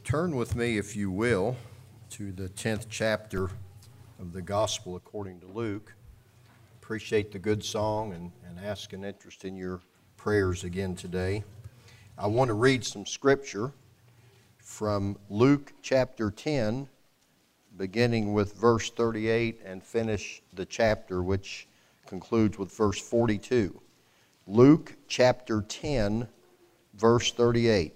Turn with me, if you will, to the 10th chapter of the Gospel according to Luke. Appreciate the good song and ask an interest in your prayers again today. I want to read some scripture from Luke chapter 10, beginning with verse 38 and finish the chapter, which concludes with verse 42. Luke chapter 10, verse 38.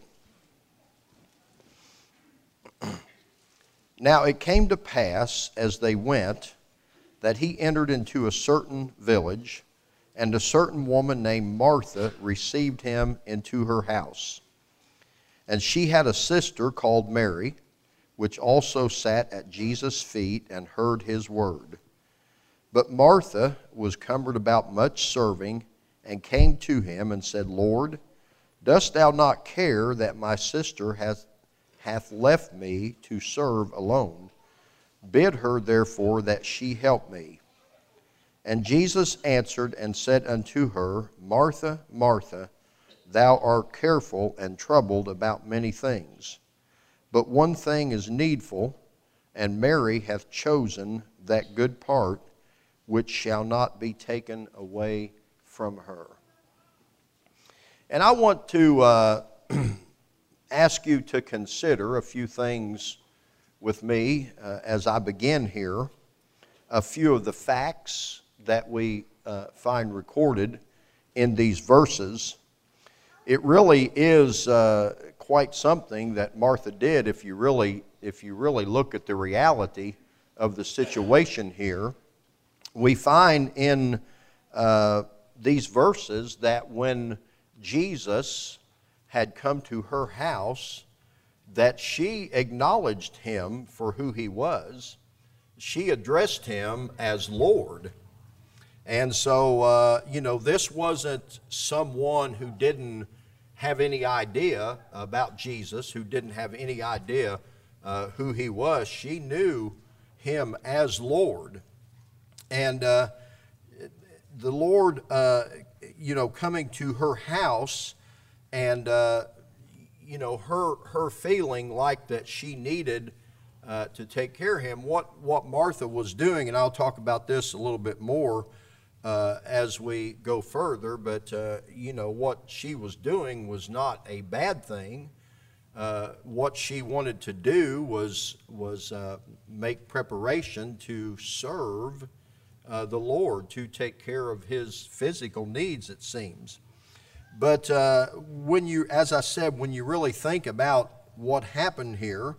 Now it came to pass, as they went, that he entered into a certain village, and a certain woman named Martha received him into her house. And she had a sister called Mary, which also sat at Jesus' feet and heard his word. But Martha was cumbered about much serving, and came to him and said, Lord, dost thou not care that my sister hath left me to serve alone? Bid her therefore that she help me. And Jesus answered and said unto her, Martha, Martha, thou art careful and troubled about many things. But one thing is needful, and Mary hath chosen that good part, which shall not be taken away from her. And I want to ask you to consider a few things with me as I begin here. A few of the facts that we find recorded in these verses. It really is quite something that Martha did if you really look at the reality of the situation here. We find in these verses that when Jesus had come to her house, that she acknowledged him for who he was. She addressed him as Lord. And so, this wasn't someone who didn't have any idea about Jesus, who didn't have any idea who he was. She knew him as Lord. And the Lord, coming to her house and, her feeling like that she needed to take care of him. What Martha was doing, and I'll talk about this a little bit more as we go further, but, what she was doing was not a bad thing. What she wanted to do was make preparation to serve the Lord, to take care of his physical needs, it seems. But when you really think about what happened here,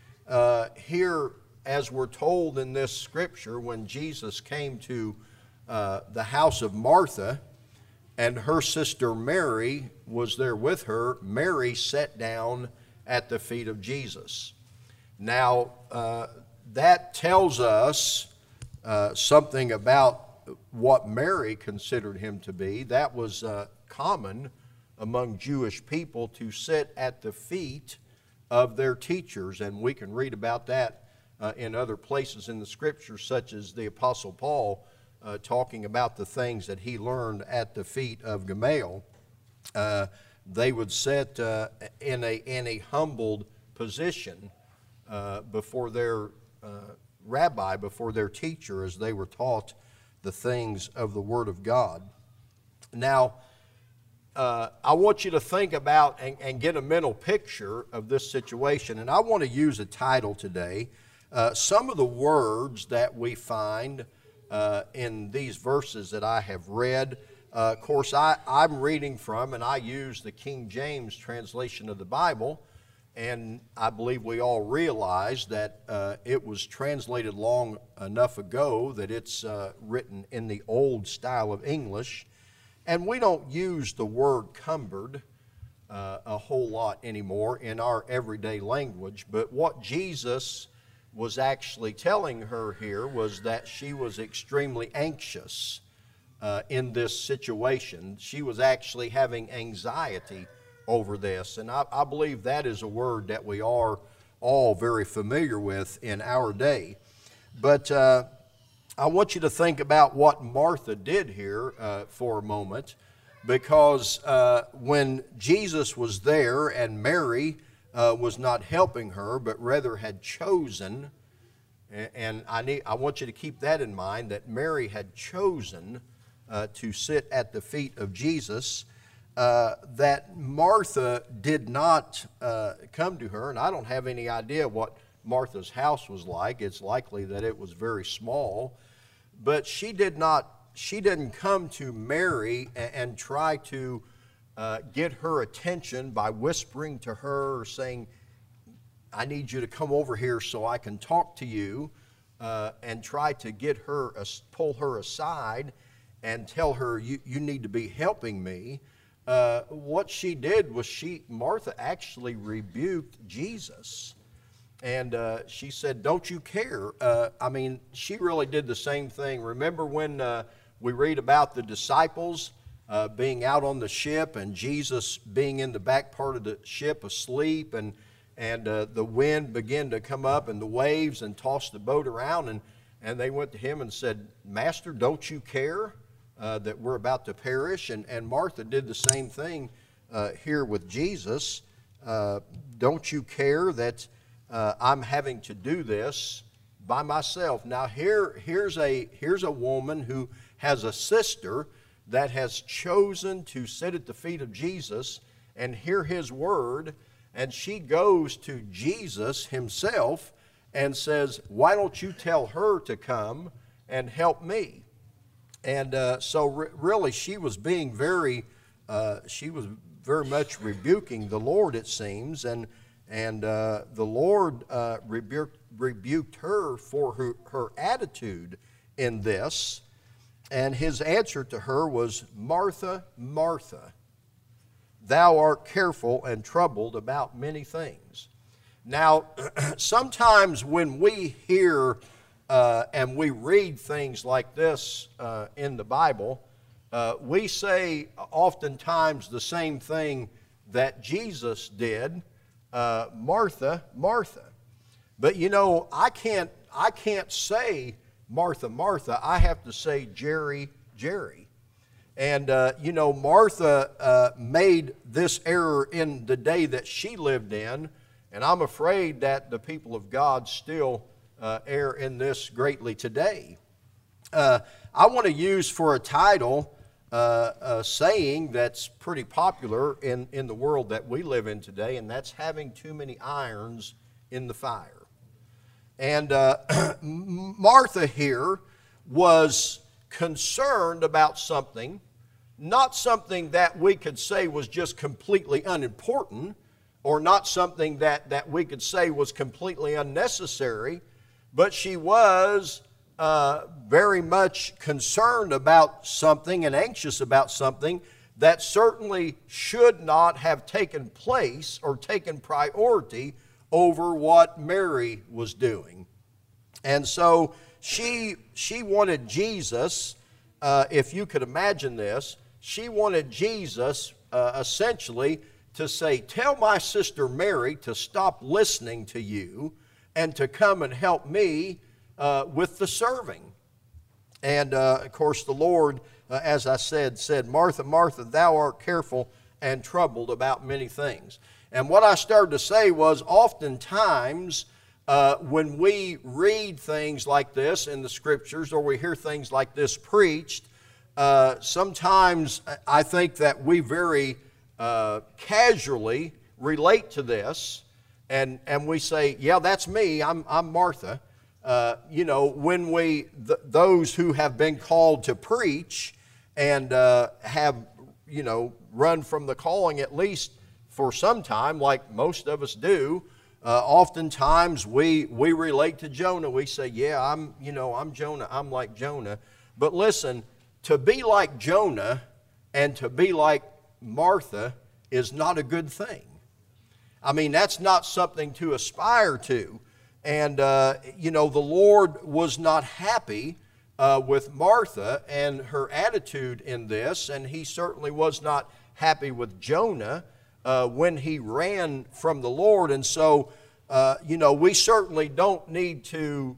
as we're told in this scripture, when Jesus came to the house of Martha, and her sister Mary was there with her, Mary sat down at the feet of Jesus. Now, that tells us something about what Mary considered him to be. That was common among Jewish people to sit at the feet of their teachers, and we can read about that in other places in the Scriptures, such as the Apostle Paul talking about the things that he learned at the feet of Gamaliel. They would sit in a humbled position before their rabbi, before their teacher, as they were taught the things of the Word of God. Now, I want you to think about and get a mental picture of this situation, and I want to use a title today. Some of the words that we find in these verses that I have read. Of course, I'm reading from, and I use the King James translation of the Bible, and I believe we all realize that it was translated long enough ago that it's written in the old style of English, and we don't use the word cumbered a whole lot anymore in our everyday language. But what Jesus was actually telling her here was that she was extremely anxious in this situation. She was actually having anxiety over this, and I believe that is a word that we are all very familiar with in our day. But I want you to think about what Martha did here for a moment, because when Jesus was there and Mary was not helping her, but rather had chosen, and I want you to keep that in mind, that Mary had chosen to sit at the feet of Jesus, that Martha did not come to her, and I don't have any idea what Martha's house was like. It's likely that it was very small, but she didn't come to Mary and try to get her attention by whispering to her or saying, I need you to come over here so I can talk to you, and try to get her, pull her aside and tell her, you need to be helping me. What she did was Martha actually rebuked Jesus. And she said, don't you care? I mean, she really did the same thing. Remember when we read about the disciples being out on the ship and Jesus being in the back part of the ship asleep, and the wind began to come up and the waves and toss the boat around, and they went to him and said, Master, don't you care that we're about to perish? And Martha did the same thing here with Jesus. Don't you care that I'm having to do this by myself? Now here's a woman who has a sister that has chosen to sit at the feet of Jesus and hear his word, and she goes to Jesus himself and says, why don't you tell her to come and help me? And so really she was being very much rebuking the Lord, it seems, and the Lord rebuked her for her attitude in this, and his answer to her was, Martha, Martha, thou art careful and troubled about many things. Now, sometimes when we hear and we read things like this in the Bible, we say oftentimes the same thing that Jesus did, Martha, Martha. But you know, I can't say Martha, Martha. I have to say Jerry, Jerry. And you know, Martha made this error in the day that she lived in, and I'm afraid that the people of God still err in this greatly today. I want to use for a title a saying that's pretty popular in the world that we live in today, and that's having too many irons in the fire. And Martha here was concerned about something, not something that we could say was just completely unimportant, or not something that we could say was completely unnecessary, but she was very much concerned about something and anxious about something that certainly should not have taken place or taken priority over what Mary was doing. And so she wanted Jesus, if you could imagine this, she wanted Jesus essentially to say, tell my sister Mary to stop listening to you and to come and help me with the serving. And of course the Lord, as I said, Martha, Martha, thou art careful and troubled about many things. And what I started to say was, oftentimes when we read things like this in the Scriptures, or we hear things like this preached, sometimes I think that we very casually relate to this, and we say, yeah, that's me, I'm Martha. You know, when those who have been called to preach and have, you know, run from the calling at least for some time, like most of us do, oftentimes we relate to Jonah. We say, yeah, I'm Jonah, I'm like Jonah. But listen, to be like Jonah and to be like Martha is not a good thing. I mean, that's not something to aspire to. And, you know, the Lord was not happy with Martha and her attitude in this, and he certainly was not happy with Jonah when he ran from the Lord. And so, you know, we certainly don't need to,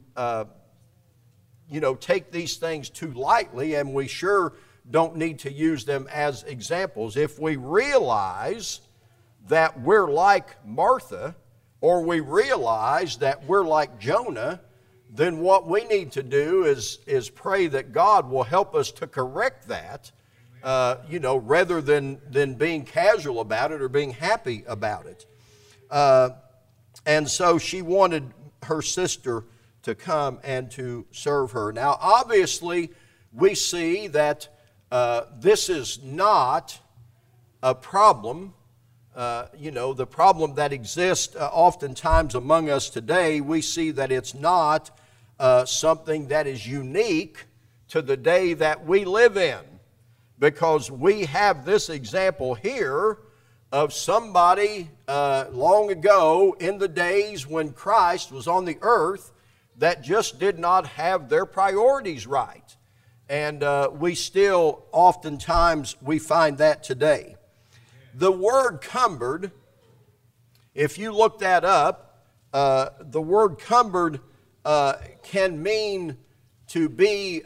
you know, take these things too lightly, and we sure don't need to use them as examples. If we realize that we're like Martha, or we realize that we're like Jonah, then what we need to do is pray that God will help us to correct that, rather than being casual about it or being happy about it. And so she wanted her sister to come and to serve her. Now, obviously, we see that this is not a problem. The problem that exists oftentimes among us today, we see that it's not something that is unique to the day that we live in. Because we have this example here of somebody long ago in the days when Christ was on the earth that just did not have their priorities right. And we still, oftentimes, we find that today. The word cumbered, if you look that up, the word cumbered can mean to be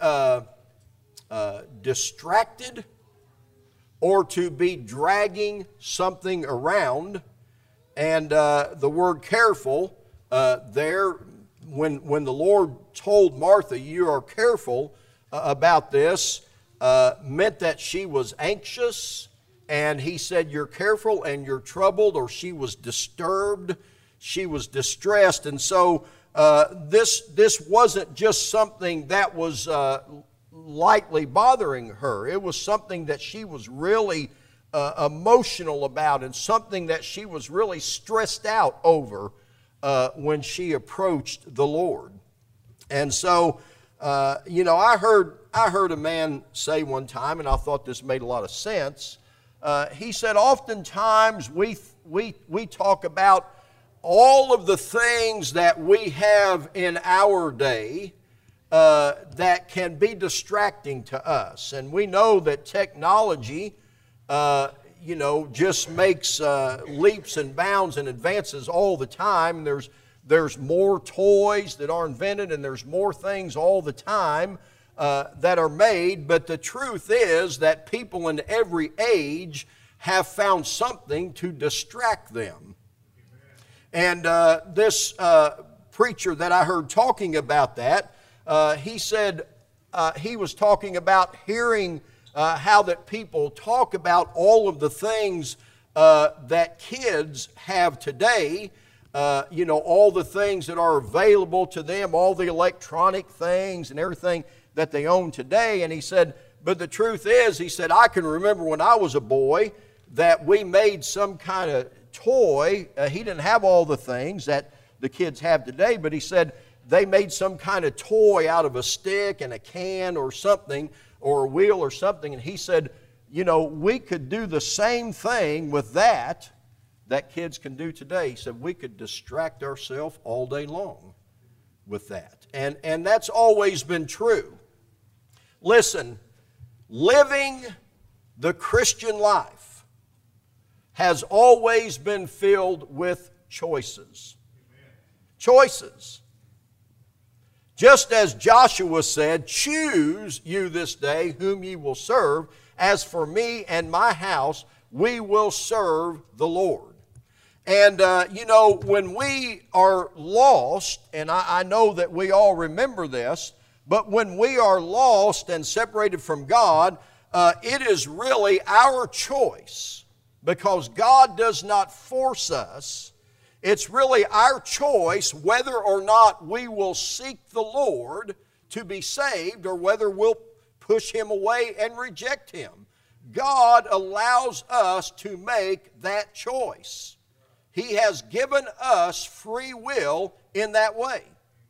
distracted or to be dragging something around. And the word careful there, when the Lord told Martha, you are careful about this, meant that she was anxious. And he said, you're careful and you're troubled, or she was disturbed, she was distressed. And so this wasn't just something that was lightly bothering her. It was something that she was really emotional about, and something that she was really stressed out over when she approached the Lord. And so, I heard a man say one time, and I thought this made a lot of sense. He said, oftentimes we talk about all of the things that we have in our day that can be distracting to us. And we know that technology, just makes leaps and bounds and advances all the time. There's more toys that are invented, and there's more things all the time that are made. But the truth is that people in every age have found something to distract them. And this preacher that I heard talking about that, he said he was talking about hearing how that people talk about all of the things that kids have today, all the things that are available to them, all the electronic things and everything that they own today. And he said, but the truth is, he said, I can remember when I was a boy that we made some kind of toy. He didn't have all the things that the kids have today, but he said they made some kind of toy out of a stick and a can or something, or a wheel or something. And he said, we could do the same thing with that kids can do today. He said we could distract ourselves all day long with that. And that's always been true. Listen, living the Christian life has always been filled with choices. Choices. Just as Joshua said, choose you this day whom ye will serve. As for me and my house, we will serve the Lord. And, when we are lost, and I know that we all remember this, but when we are lost and separated from God, it is really our choice, because God does not force us. It's really our choice whether or not we will seek the Lord to be saved, or whether we'll push Him away and reject Him. God allows us to make that choice. He has given us free will in that way.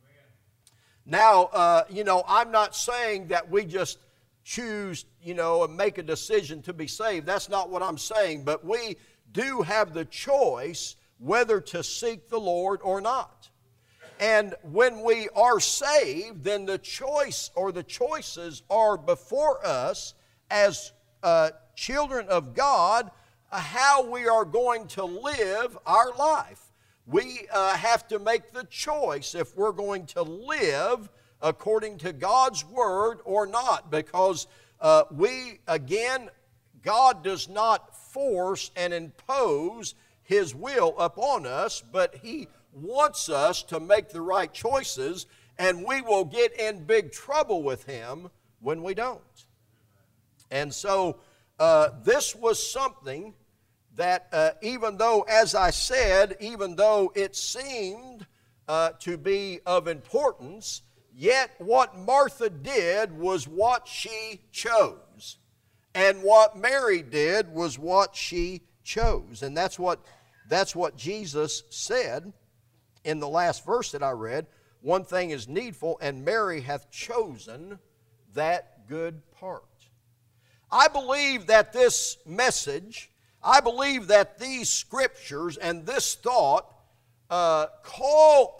Now, I'm not saying that we just choose, and make a decision to be saved. That's not what I'm saying. But we do have the choice whether to seek the Lord or not. And when we are saved, then the choice or the choices are before us as children of God, how we are going to live our life. We have to make the choice if we're going to live according to God's Word or not, because God does not force and impose His will upon us, but He wants us to make the right choices, and we will get in big trouble with Him when we don't. And so this was something that even though, as I said, even though it seemed to be of importance, yet what Martha did was what she chose. And what Mary did was what she chose. And that's what Jesus said in the last verse that I read. One thing is needful, and Mary hath chosen that good part. I believe that this message, I believe that these scriptures and this thought call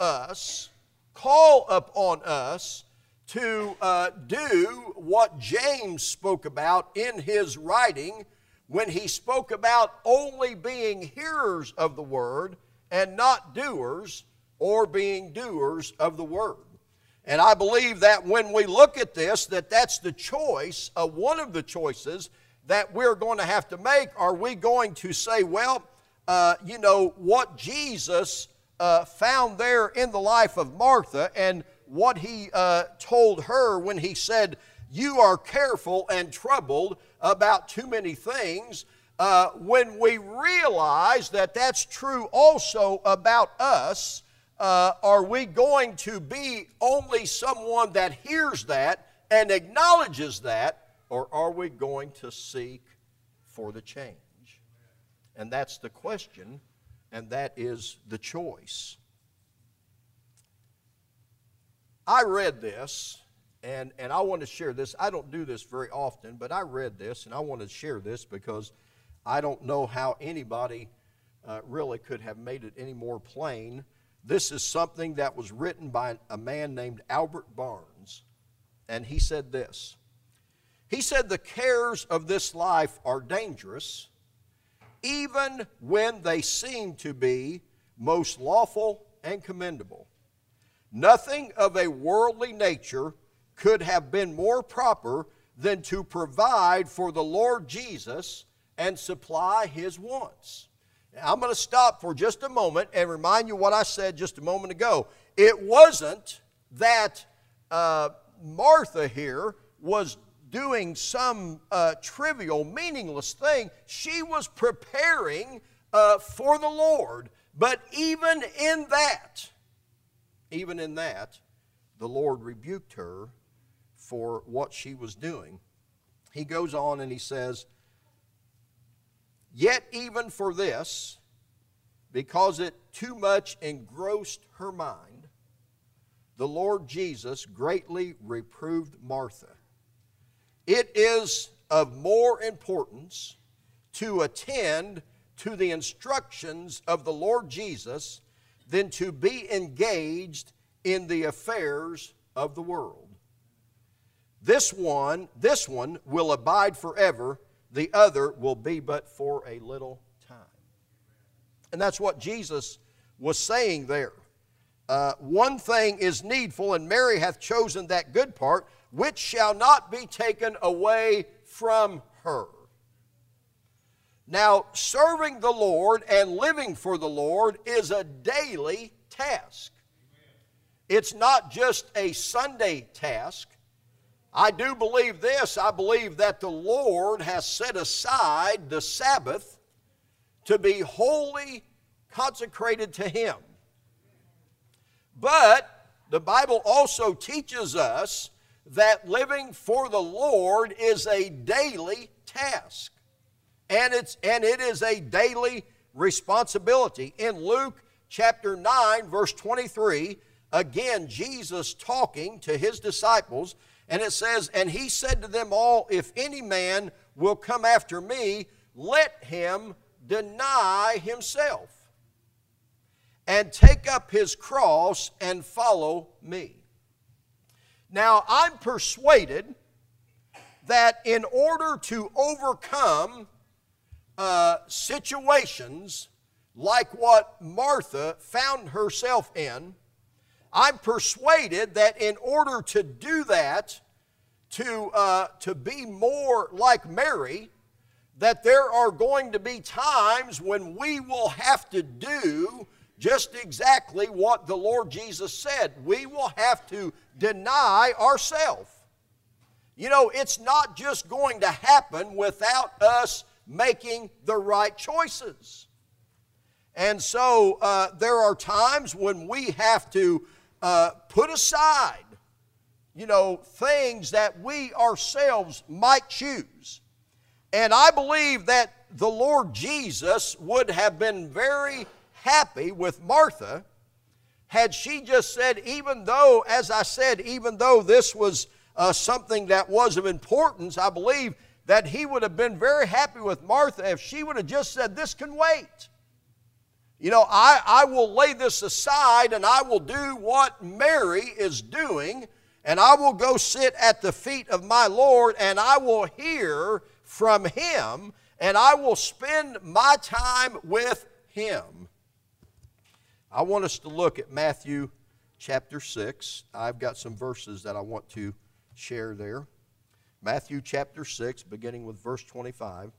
upon us to do what James spoke about in his writing when he spoke about only being hearers of the word and not doers, or being doers of the word. And I believe that when we look at this, that's the choice, one of the choices that we're going to have to make. Are we going to say, well, what Jesus found there in the life of Martha and what He told her when He said, you are careful and troubled about too many things, when we realize that that's true also about us, are we going to be only someone that hears that and acknowledges that, or are we going to seek for the change? And that's the question, and that is the choice. I read this, and I want to share this. I don't do this very often, but I read this, and I want to share this because I don't know how anybody really could have made it any more plain. This is something that was written by a man named Albert Barnes, and he said this. He said, the cares of this life are dangerous, even when they seem to be most lawful and commendable. Nothing of a worldly nature could have been more proper than to provide for the Lord Jesus and supply His wants. Now, I'm going to stop for just a moment and remind you what I said just a moment ago. It wasn't that Martha here was doing some trivial, meaningless thing. She was preparing for the Lord. But even in that, the Lord rebuked her for what she was doing. He goes on and he says, yet even for this, because it too much engrossed her mind, the Lord Jesus greatly reproved Martha. It is of more importance to attend to the instructions of the Lord Jesus than to be engaged in the affairs of the world. This one will abide forever. The other will be but for a little time. And that's what Jesus was saying there. One thing is needful, and Mary hath chosen that good part, which shall not be taken away from her. Now, serving the Lord and living for the Lord is a daily task. It's not just a Sunday task. I do believe this. I believe that the Lord has set aside the Sabbath to be wholly consecrated to Him. But the Bible also teaches us that living for the Lord is a daily task. And it is a daily responsibility. In Luke chapter 9, verse 23, again, Jesus talking to His disciples, and it says, and He said to them all, if any man will come after me, let him deny himself and take up his cross and follow me. Now, I'm persuaded that in order to overcome situations like what Martha found herself in, I'm persuaded that in order to do that, to be more like Mary, that there are going to be times when we will have to do just exactly what the Lord Jesus said. We will have to deny ourselves. You know, it's not just going to happen without us making the right choices. And so there are times when we have to put aside, you know, things that we ourselves might choose. And I believe that the Lord Jesus would have been very happy with Martha had she just said, even though, as I said, even though this was something that was of importance, I believe that he would have been very happy with Martha if she would have just said, this can wait. You know, I will lay this aside and I will do what Mary is doing, and I will go sit at the feet of my Lord and I will hear from Him, and I will spend my time with Him. I want us to look at Matthew chapter 6. I've got some verses that I want to share there. Matthew chapter 6, beginning with verse 25.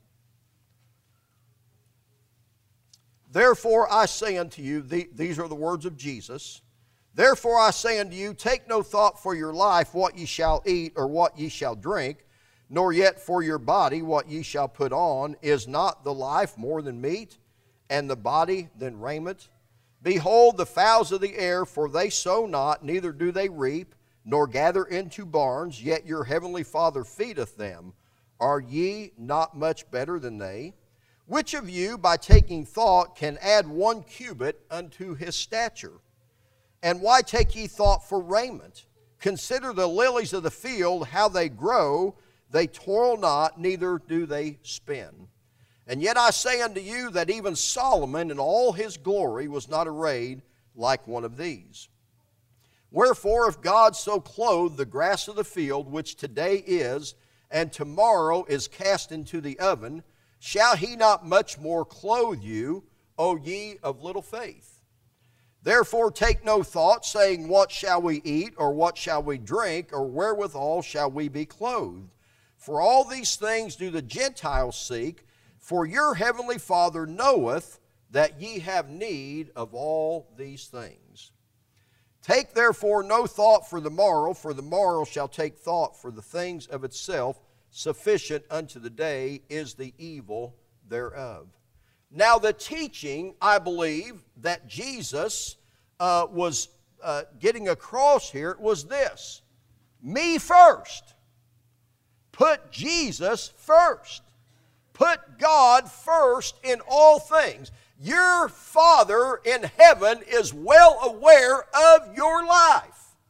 Therefore I say unto you, these are the words of Jesus, therefore I say unto you, take no thought for your life, what ye shall eat or what ye shall drink, nor yet for your body what ye shall put on. Is not the life more than meat, and the body than raiment? Behold the fowls of the air, for they sow not, neither do they reap, nor gather into barns, yet your heavenly Father feedeth them. Are ye not much better than they? Which of you, by taking thought, can add 1 cubit unto his stature? And why take ye thought for raiment? Consider the lilies of the field, how they grow. They toil not, neither do they spin. And yet I say unto you that even Solomon in all his glory was not arrayed like one of these. Wherefore, if God so clothe the grass of the field, which today is, and tomorrow is cast into the oven, shall He not much more clothe you, O ye of little faith? Therefore take no thought, saying, what shall we eat, or what shall we drink, or wherewithal shall we be clothed? For all these things do the Gentiles seek, for your heavenly Father knoweth that ye have need of all these things. Take therefore no thought for the morrow shall take thought for the things of itself. Sufficient unto the day is the evil thereof. Now the teaching, I believe, that Jesus was getting across here was this: me first. Put Jesus first. Put God first in all things. Your Father in heaven is well aware of your life.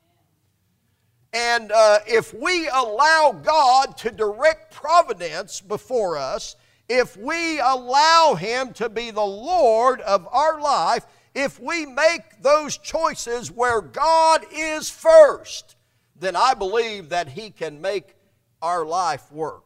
And if we allow God to direct providence before us, if we allow Him to be the Lord of our life, if we make those choices where God is first, then I believe that He can make our life work.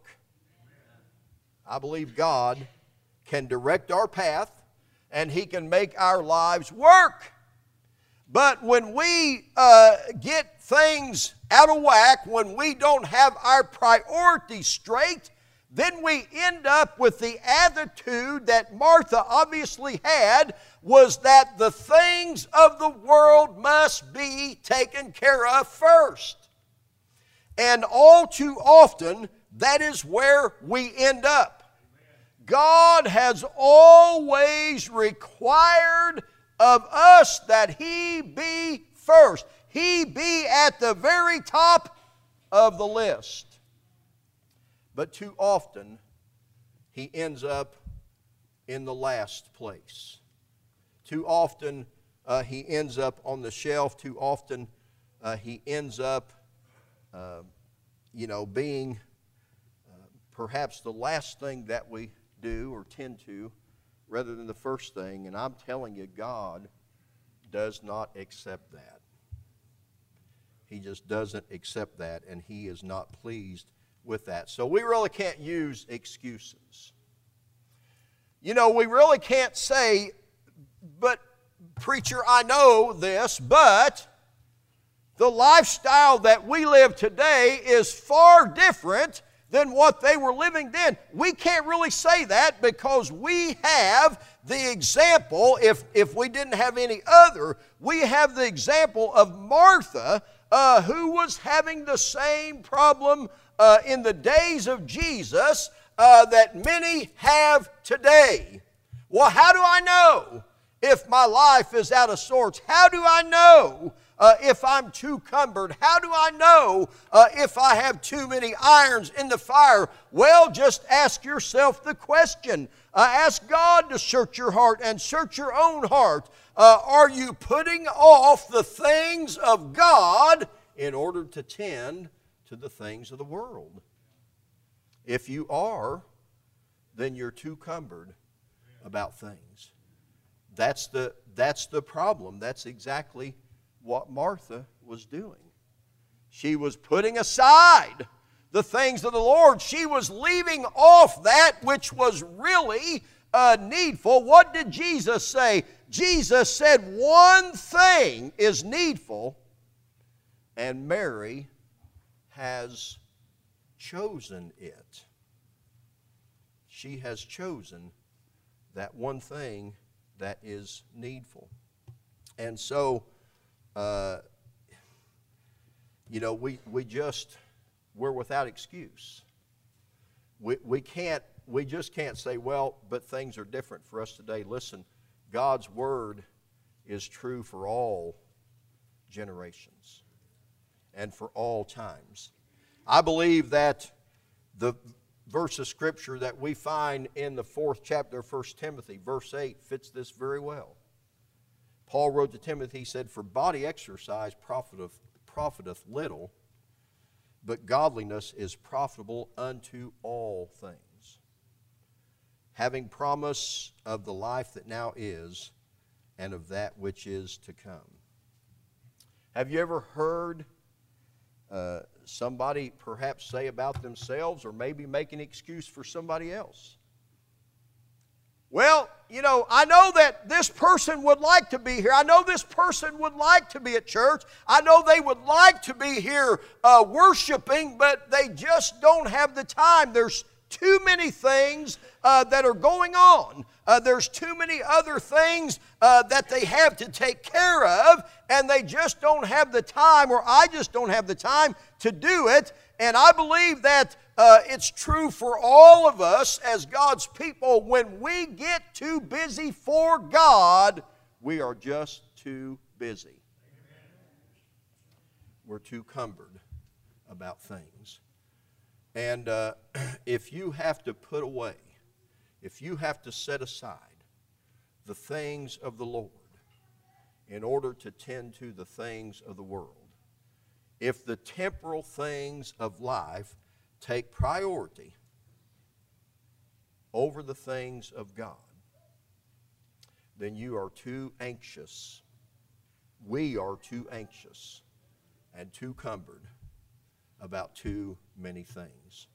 I believe God can direct our path and He can make our lives work. But when we get things out of whack, when we don't have our priorities straight, then we end up with the attitude that Martha obviously had, was that the things of the world must be taken care of first. And all too often, that is where we end up. God has always required of us that He be first. He be at the very top of the list. But too often, He ends up in the last place. Too often, He ends up on the shelf. Too often, He ends up, being perhaps the last thing that we do or tend to, rather than the first thing. And I'm telling you, God does not accept that. He just doesn't accept that, and He is not pleased with that. So we really can't use excuses. You know, we really can't say, but preacher, I know this, but the lifestyle that we live today is far different than what they were living then. We can't really say that because we have the example, if we didn't have any other, we have the example of Martha, who was having the same problem in the days of Jesus that many have today. Well, how do I know if my life is out of sorts? How do I know if I'm too cumbered? How do I know if I have too many irons in the fire? Well, just ask yourself the question. Ask God to search your heart and search your own heart. Are you putting off the things of God in order to tend to the things of the world? If you are, then you're too cumbered about things. That's the problem. That's exactly what Martha was doing. She was putting aside the things of the Lord. She was leaving off that which was really needful. What did Jesus say? Jesus said one thing is needful, and Mary has chosen it. She has chosen that one thing that is needful. And so, we're without excuse. We just can't say, well, but things are different for us today. Listen, God's Word is true for all generations and for all times. I believe that the verse of Scripture that we find in the 4th chapter of 1 Timothy, verse 8, fits this very well. Paul wrote to Timothy, he said, "For body exercise profiteth little, but godliness is profitable unto all things, having promise of the life that now is and of that which is to come." Have you ever heard somebody perhaps say about themselves, or maybe make an excuse for somebody else? Well, I know that this person would like to be here. I know this person would like to be at church. I know they would like to be here worshiping, but they just don't have the time. There's too many things that are going on. There's too many other things that they have to take care of, and they just don't have the time, or I just don't have the time to do it. And I believe that it's true for all of us as God's people. When we get too busy for God, we are just too busy. We're too cumbered about things. And if you have to put away, if you have to set aside the things of the Lord in order to tend to the things of the world, if the temporal things of life take priority over the things of God, then you are too anxious. We are too anxious and too cumbered about too many things.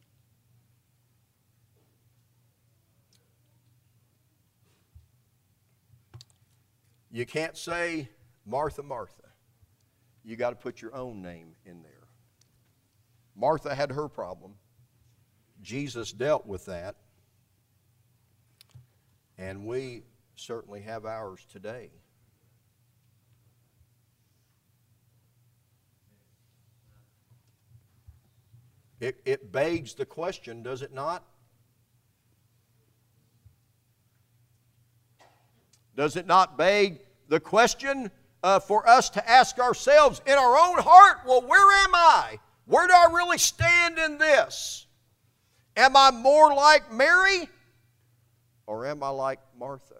You can't say, "Martha, Martha." You got to put your own name in there. Martha had her problem. Jesus dealt with that. And we certainly have ours today. It begs the question, does it not? Does it not beg the question for us to ask ourselves in our own heart, well, where am I? Where do I really stand in this? Am I more like Mary, or am I like Martha?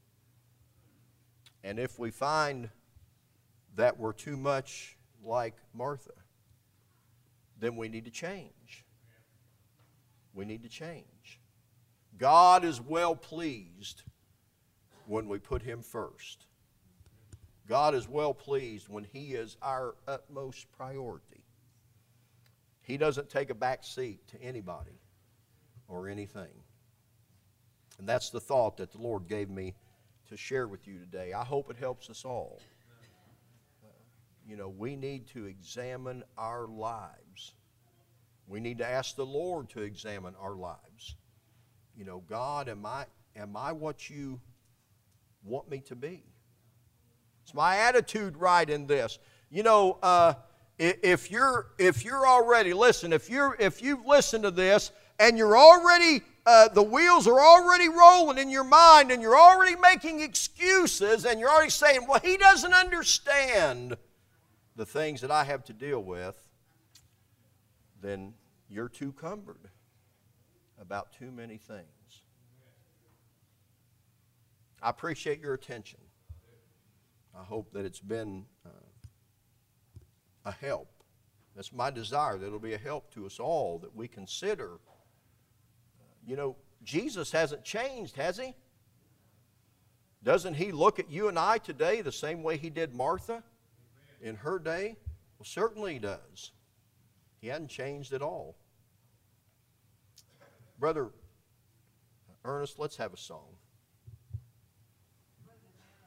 And if we find that we're too much like Martha, then we need to change. We need to change. God is well pleased when we put Him first. God is well pleased when He is our utmost priority. He doesn't take a back seat to anybody or anything. And that's the thought that the Lord gave me to share with you today. I hope it helps us all. We need to examine our lives We need to ask the Lord to examine our lives. You know, God, am I what you want me to be? Is my attitude right in this? You know, if you're already, listen, if you've listened to this and you're already, the wheels are already rolling in your mind and you're already making excuses and you're already saying, well, he doesn't understand the things that I have to deal with, then you're too cumbered about too many things. I appreciate your attention. I hope that it's been a help. That's my desire, that it'll be a help to us all, that we consider. You know, Jesus hasn't changed, has he? Doesn't he look at you and I today the same way he did Martha in her day? Well, certainly he does. He hadn't changed at all. Brother Ernest, let's have a song.